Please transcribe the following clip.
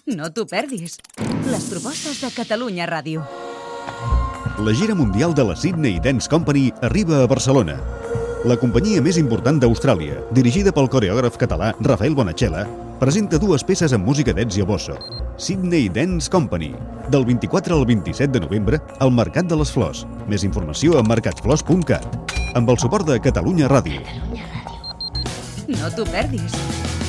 No t'ho perdis. Les propostes de Catalunya Ràdio. La gira mundial de la Sydney Dance Company arriba a Barcelona. La companyia més important d'Austràlia, dirigida pel coreògraf català Rafael Bonachela, presenta dues peces amb música d'Ezio Bosso. Sydney Dance Company, del 24 al 27 de novembre al Mercat de les Flors. Més informació a mercatflors.cat. Amb el suport de Catalunya Ràdio. No t'ho perdis.